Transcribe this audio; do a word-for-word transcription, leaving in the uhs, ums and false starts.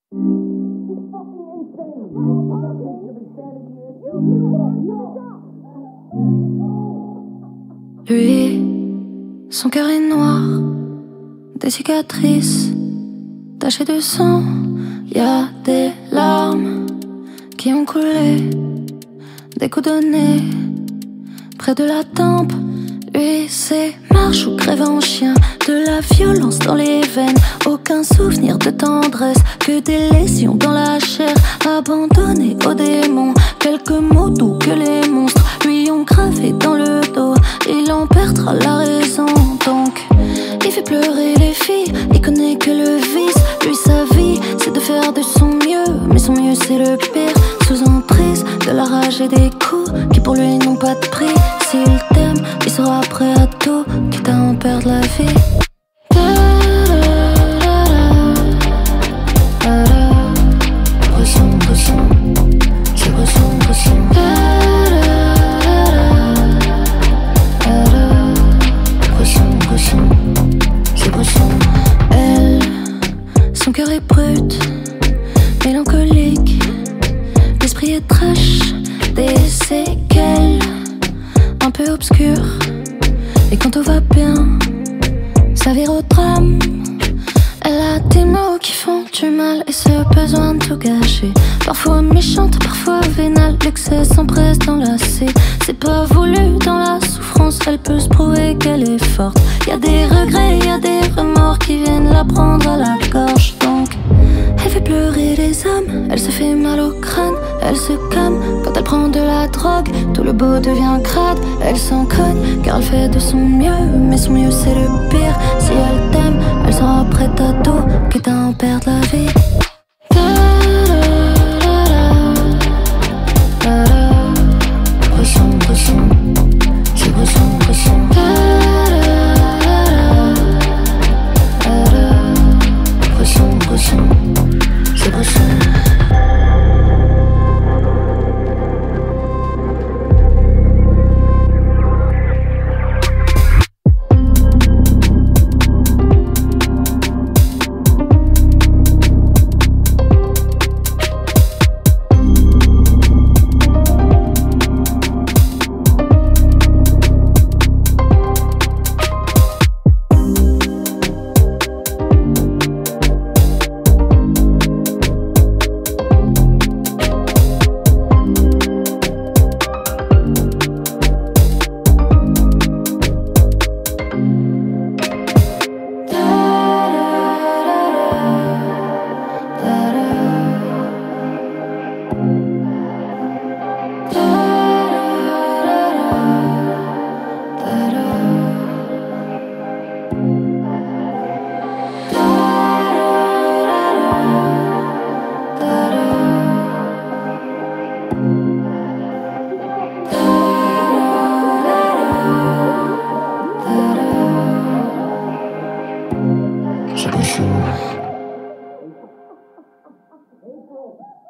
Lui, son cœur est noir, des cicatrices tachées de sang. Y a des larmes qui ont coulé, des coups de nez près de la tempe. Lui, c'est marche ou crève en chien, de la violence dans les veines, aucun souvenir de tendresse, que des lésions dans la chair, abandonné aux démons. Quelques mots doux que les monstres lui ont gravés dans le dos, il en perdra la raison. Donc, il fait pleurer les filles, il connaît que le vice. Lui, sa vie, c'est de faire de son mieux, mais son mieux c'est le pire. Sous emprise de la rage et des coups qui pour lui n'ont pas de prix. S'il t'aime, il sera prêt à tout, quitte à en perdre la vie. Ressens, ressens, je ressens, ressens. Ressens, ressens, je ressens. Elle, son cœur est brut, mélancolique, l'esprit est trash, des séquelles un peu obscures. Et quand tout va bien, ça vire au drame. Elle a des mots qui font du mal et ce besoin de tout gâcher. Parfois méchante, parfois vénale, l'excès s'empresse d'enlacer. C'est pas voulu dans la souffrance, elle peut se prouver qu'elle est forte. Y a des regrets, y a des remords qui viennent la prendre à la gorge. Donc, elle fait pleurer les âmes, elle se fait mal au crâne, elle se calme quand elle prend de la drogue. Tout le beau devient crade, elle s'en cogne car elle fait de son mieux, mais son mieux c'est le pire. Si elle t'aime, elle sera prête à tout, quitte à en perdre la vie. Ressens, ressens, je ressens, ressens. Ressens, ressens, je ressens. Je ressens.